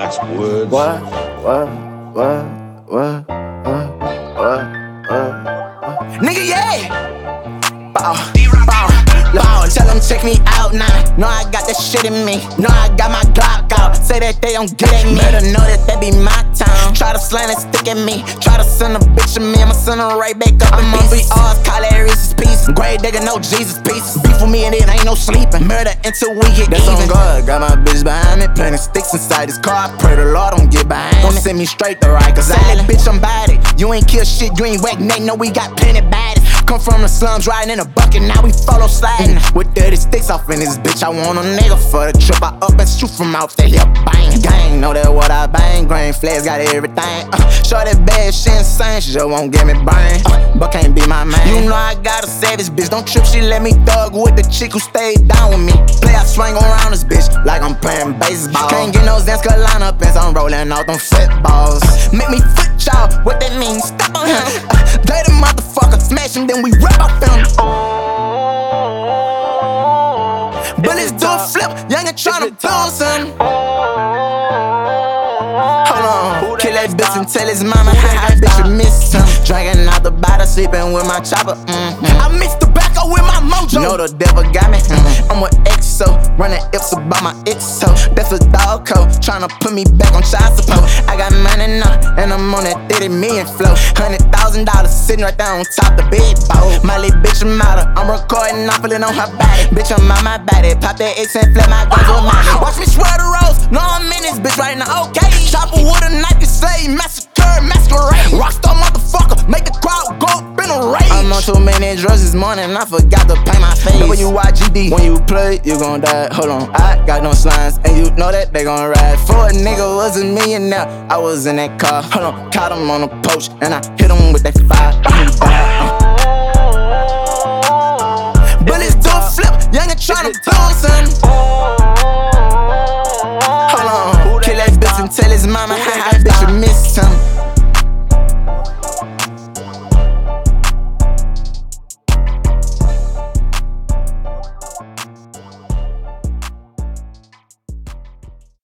Relax Woods. What? Nigga, yeah! Bow. Tell them check me out now. Know I got that shit in me. Know I got my Glock out. Say that they don't get at me. Better know that be my town. Try to slant and stick at me. Try to send a bitch at me. I'ma send her right back up. I'm on 3 R's, call that Reese's Pieces. Grave digger, no Jesus pieces. Beef with me and it ain't no sleeping. Murder until we get even. That's on God. Got my bitch behind me. Planting sticks inside this car. I pray the Lord don't get behind me. Don't send me straight to right. Cause I that bitch, I'm body. You ain't kill shit. You ain't whack neck. No, we got plenty bodies. Come from the slums, riding in a bucket, now we follow sliding. With 30 sticks off in this bitch, I want a nigga for the trip. I up and shoot from out the hip, bang. Gang, know that what I bang, grain flags got everything. Show that bad shit insane, she just won't give me brain. But can't be my man. You know I got a savage bitch, don't trip, she let me thug with the chick who stayed down with me. Play, I swing around this bitch like I'm playing baseball. Can't get no Zanska line up pants, I'm rolling out them footballs. Make me foot y'all, what that means, step on him. Dirty motherfucker, smash him, then we rap off him. Bullets do a flip, young and tryna do something. Hold on, kill that bitch and tell his mama how bitch you miss him. Drinking out the bottle, sleeping with my chopper. I mix tobacco with my mojo. Know the devil got me. I'm with EXO, running Ips about my EXO. That's a dog code, tryna put me back on child support. I got money now, and I'm on that 30 million flow. $100,000 sitting right there on top the bed bowl. My little bitch a model, I'm recording, I'm feeling on her body. Bitch, I'm on my body, pop that X and flip my guns with mine. Watch me swear the rose, no I'm in this bitch right now, okay. Chopper with a knife, you slave, massacre, masquerade. Rockstar motherfucker, make the crowd go up in a rage. I'm on too many drugs this morning, I forgot to paint my face. WYGD, when you play, you gon' die. Hold on, I got no slimes, and you know that they gon' ride. For a nigga was a millionaire, I was in that car. Hold on, caught him on a poach, and I hit him with that fire. Bullets do a flip, young and tryna do something. Hold on, kill that bitch and tell his mama how